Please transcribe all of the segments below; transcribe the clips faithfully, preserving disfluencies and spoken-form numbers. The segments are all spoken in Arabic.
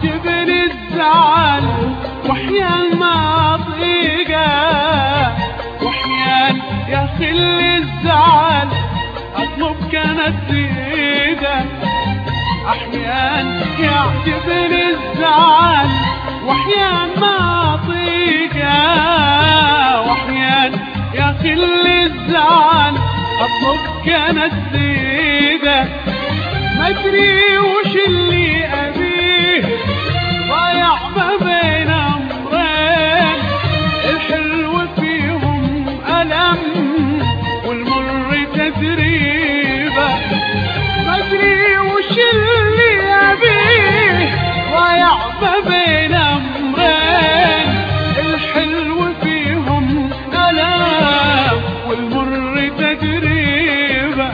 يعجبني الزعل واحيان ما اطيقه، واحيان يا خل الزعل اطلب كانت زيده. احيان يعجبني الزعل واحيان ما اطيقه، واحيان يا خل الزعل اطلب كانت زيده. ما ادري وش اللي ابيه ضايع ما بين امرين، الحلو فيهم الم والمر تجريبه. ما ادري وش اللي ابيه ضايع ما بين امرين، الحلو فيهم الم والمر تجريبه.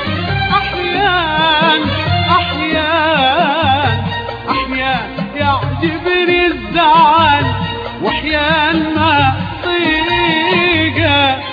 احيان احيان احيان يعجبني الزعل واحيان ما اطيقه.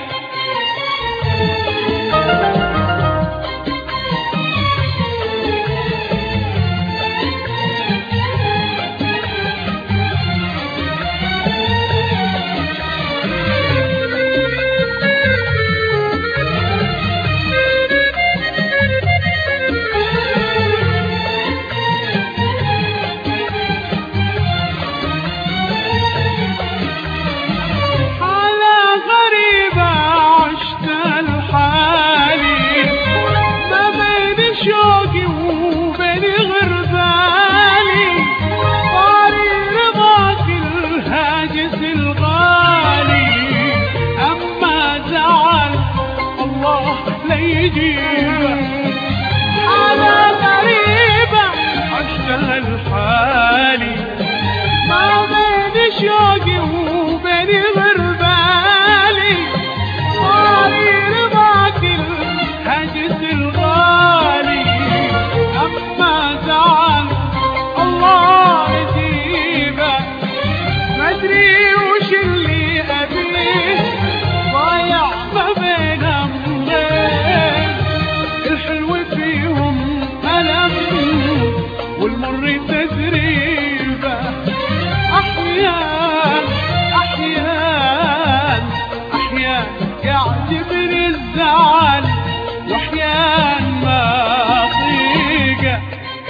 حالة غريبة عشتها لحالي، ما بين شوقي وبين غربالي. صاري رضاك الهجس الغالي، أما زعل الله يجيبه. ما أدري وش اللي أبيه ضايع ما بين أمرين، الحلو فيهم ألم والمر تجريبه. أحيان أحيان أحيان يعجبني الزعل وأحيان ما أطيقه.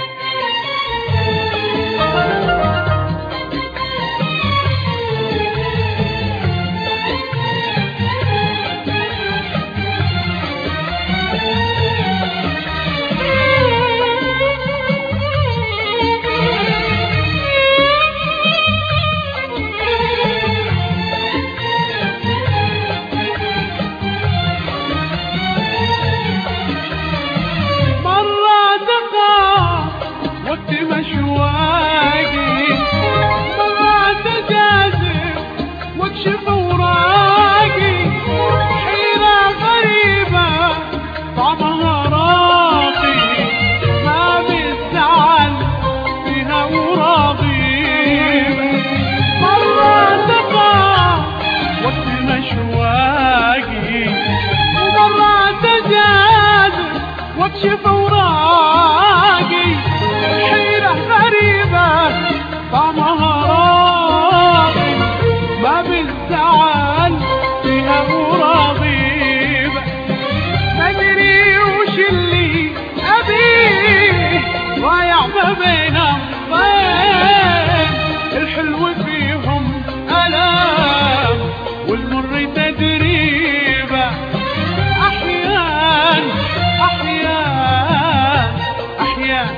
واكشف اوراقي حيرة غريبة طعمها راقي، ما بالزعل فيها ورغيبة. ما ادري وش اللي ابيه ضايع ما بين امرين، الحلو فيهم الام والمر تجريبة. احيان احيان احيان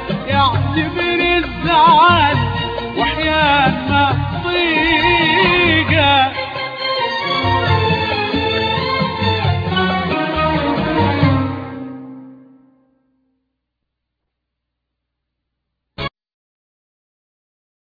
يعجبني الزعل واحيان ما اطيقه.